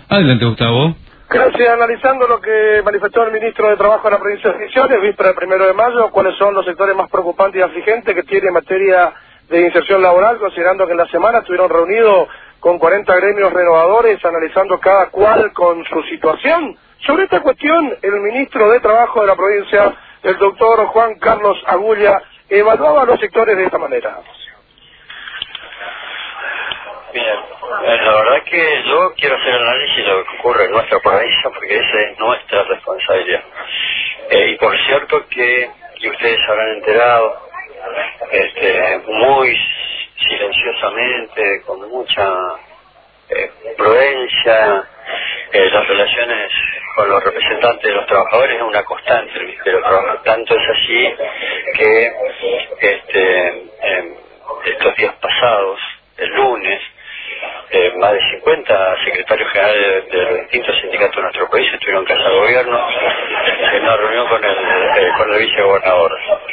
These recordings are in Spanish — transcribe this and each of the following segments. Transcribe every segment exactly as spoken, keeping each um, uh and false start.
Adelante, Gustavo. Gracias. Analizando lo que manifestó el ministro de Trabajo de la provincia de Misiones, víspera del primero de mayo, ¿cuáles son los sectores más preocupantes y afligentes que tiene en materia de inserción laboral, considerando que en la semana estuvieron reunidos con cuarenta gremios renovadores, analizando cada cual con su situación? Sobre esta cuestión, el ministro de Trabajo de la provincia, el doctor Juan Carlos Agulla, evaluaba los sectores de esta manera. Bien, eh, la verdad que yo quiero hacer análisis de lo que ocurre en nuestra provincia, porque esa es nuestra responsabilidad. Eh, y por cierto que, y ustedes se habrán enterado, este, muy silenciosamente, con mucha eh, prudencia, eh, las relaciones con los representantes de los trabajadores es una constante del Ministerio de Trabajo. Tanto es así que este, eh, estos días pasados, el lunes, Eh, más de cincuenta secretarios generales de, de los distintos sindicatos de nuestro país estuvieron en casa del gobierno en una reunión con el, eh, con el vicegobernador.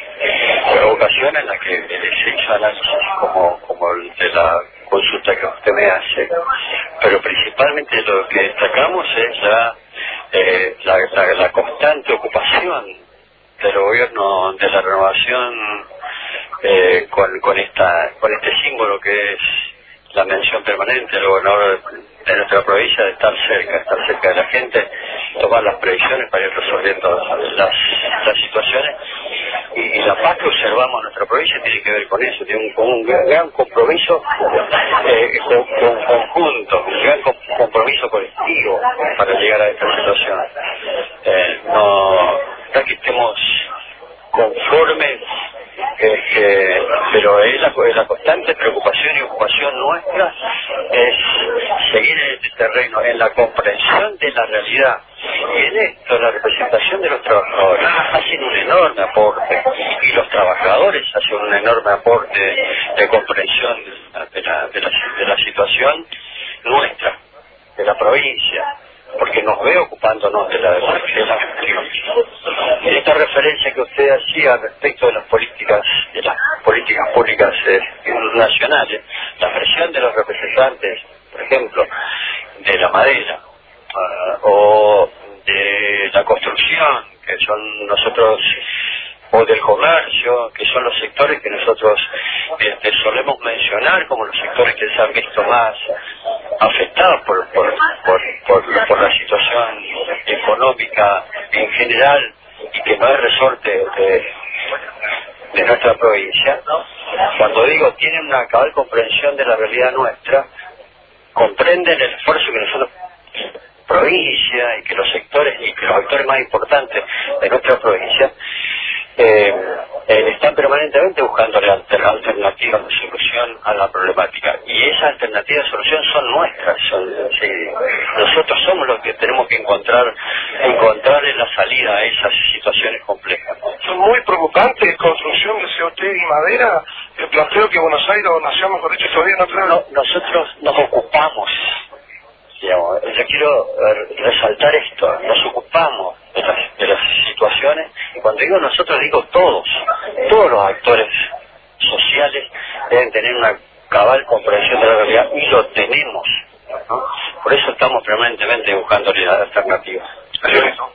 Fue ocasión en la que se hizo análisis como, como el de la consulta que usted me hace, pero principalmente lo que destacamos es la, eh, la, la, la constante ocupación del gobierno de la renovación eh, con, con, esta, con este símbolo que es la mención permanente del gobernador de nuestra provincia de estar cerca, estar cerca de la gente, tomar las previsiones para ir resolviendo las, las situaciones. Y, y la paz que observamos en nuestra provincia tiene que ver con eso, tiene un, un gran, gran compromiso eh, con, con conjunto, un gran compromiso colectivo para llegar a esta situación. Eh, no, no es que estemos conformes, Este, pero es la, es la constante preocupación y ocupación nuestra es seguir en este terreno, en la comprensión de la realidad. Y en esto la representación de los trabajadores hacen un enorme aporte, y los trabajadores hacen un enorme aporte de comprensión de la, de la, de la situación nuestra, de la provincia, porque nos ve ocupándonos de la, de la gestión. En esta referencia que usted hacía respecto de las políticas, de las políticas públicas eh, nacionales, la presión de los representantes, por ejemplo, de la madera uh, o de la construcción, que son nosotros, o del comercio, que son los sectores que nosotros este, solemos mencionar como los sectores que se han visto más afectados por, por, por, por, por la situación económica en general, y que no es resorte de, de nuestra provincia. Cuando digo tienen una cabal comprensión de la realidad nuestra, comprenden el esfuerzo que nosotros, provincia, y que los sectores y que los actores más importantes de nuestra provincia eh, eh, están permanentemente buscando alternativas de solución a la problemática, y esas alternativas de solución son nuestras, son, sí, nosotros somos los que tenemos que encontrar encontrar en la salida a esas situaciones complejas. Son muy preocupantes, construcción, decía usted, y madera, el planteo que Buenos Aires o Nación, mejor dicho, todavía no trae. No, nosotros nos ocupamos, digamos, yo quiero resaltar esto, nos ocupamos de las, de las situaciones, y cuando digo nosotros digo todos, todos los actores sociales deben tener una cabal comprensión de la realidad, y lo tenemos, ¿no? Por eso estamos permanentemente buscando alternativas.